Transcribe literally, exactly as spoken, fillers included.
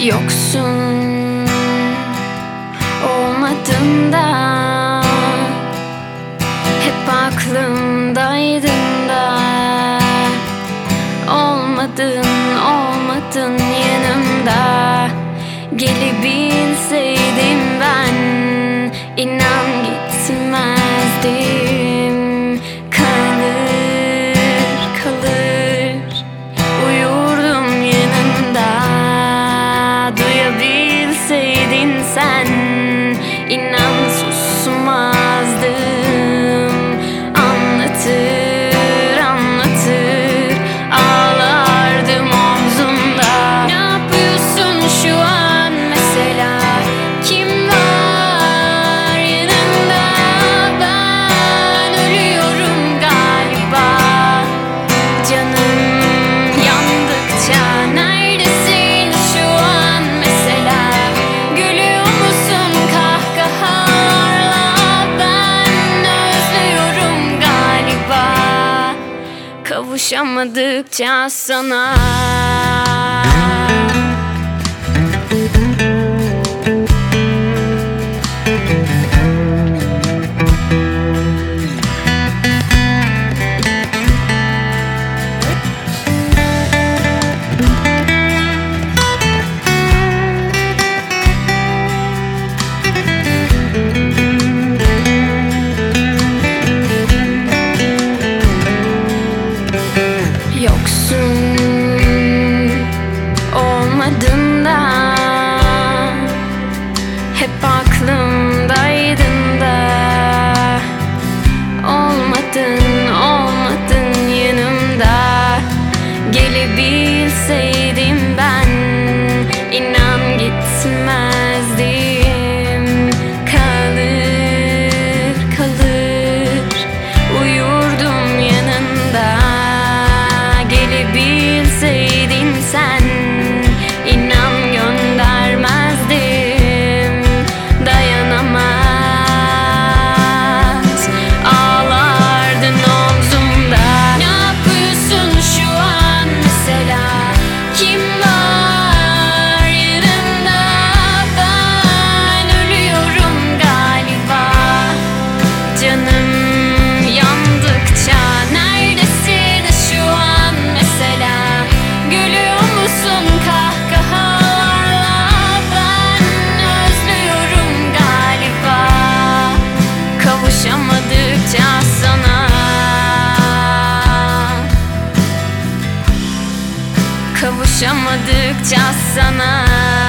Yoksun olmadın da hep aklımdaydın da olmadın, olmadın yanımda. Gelebilseydim ben inan gitmezdim. Kalır kalır uyurdum yanında. Duyabilseydin sen inan susmazdım. Anlatır anlatır ağlardım omzumda. Ne yapıyorsun şu an mesela? Kim var yanında? Ben ölüyorum galiba. Canım yandıkça neredesin şu an mesela? Gülüyor musun kahkahalarla? Ben özlüyorum galiba. Kavuşamadıkça sana. Yoksun olmadın da hep aklımdaydın da olmadın, olmadın yanımda. Gelebilseydim ben inan gitmezdim. Kalır kalır uyurdum yanında. Gelebilseydin sen inan göndermezdim. Dayanamaz ağlardın omzumda. Ne yapıyorsun şu an mesela? Kim var yanında? Ben ölüyorum galiba. Canım yandıkça neredesin şu an mesela? Gülüyor musun kahkahalarla? Ben özlüyorum galiba. Kavuşamadıkça sana. Kavuşamadıkça sana.